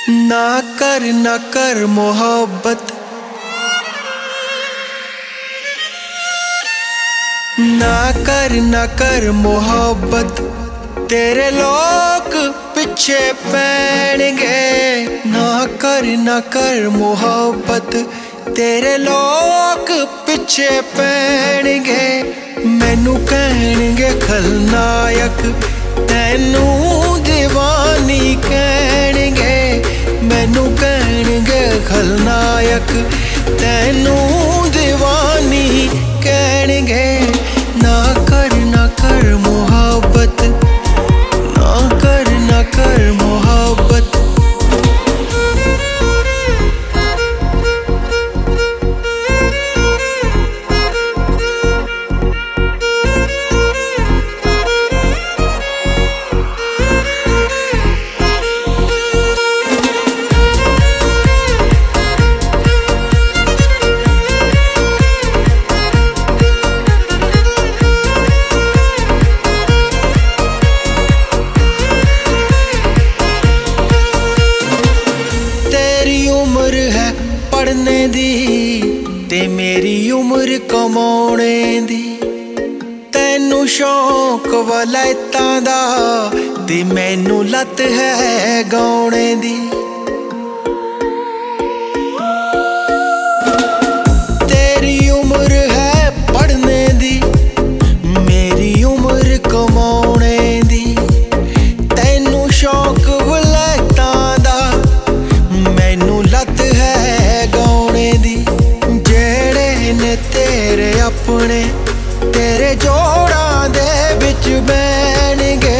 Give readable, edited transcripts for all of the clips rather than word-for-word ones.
ना कर मोहब्बत, ना कर मोहब्बत, तेरे लोग पिछे पैणगे। ना कर मोहब्बत, तेरे लोग पिछे पैणगे। मैनू कहणगे खलनायक, तैनू दीवानी कहणगे। मैनू कहणगे खलनायक, तैनू दीवानी कहणगे। ना कर मोहब्बत, ना कर मोहब्बत। पढ़ने दी ते मेरी उम्र कमाने दी। तैनू शौक वलैतां दा ते मैनू लत है गाने दी। तेरी उम्र है पढ़ने दी, मेरी उम्र कमाने दी। तैनू शौक वलैतां दा, मैनू लत है गाने दी। जेड़े ने तेरे अपने, तेरे जोड़ां दे विच बैणगे।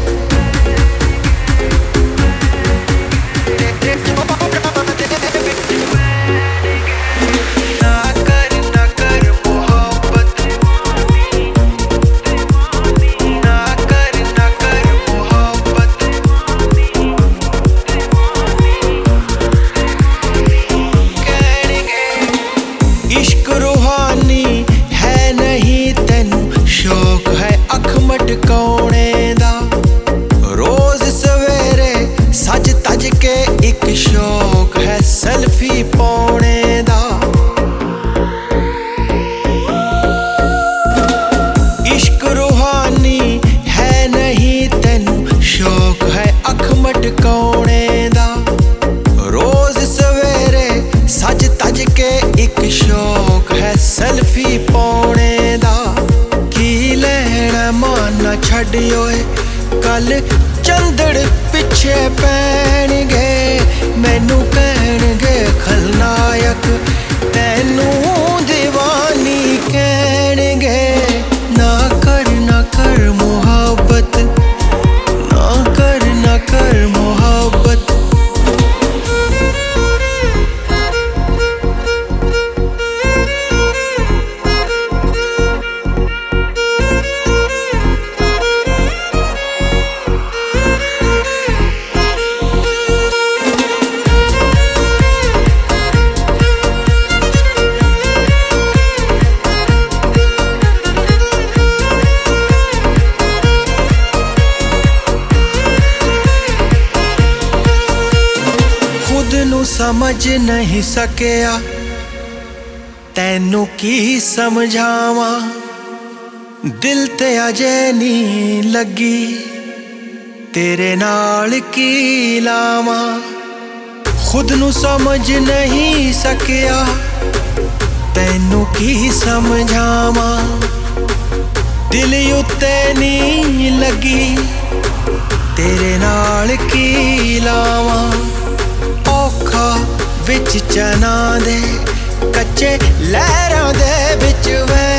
ना कर मोहब्बत, ना कर मोहब्बत। इश्क रूहानी है नहीं तैनू, शौक है अख मटकाने दा। रोज सवेरे सज तज के एक शौक है सेल्फी पाने दा। इश्क रूहानी है नहीं तैनू, शौक है अख मटकाने दा। रोज सवेरे सज तज के एक शौक है सेल्फी पाने दा। की लेना माना छड्डियो कल चंदड़ पिछे पैणगे। मैनू कहणगे खलनायक, तैनू दीवानी कहणगे। ना कर मोहब्बत, ना कर मोहब्बत। समझ नहीं सकिया तैनू की समझावा। दिल ते अजे नहीं लगी, तेरे नाल की लावा। खुद नू समझ नहीं सकिया, तैनू की समझावा। दिल उत्ते नहीं लगी, तेरे नाल की लावा। औखा विच चना दे, कच्चे लहरां दे विच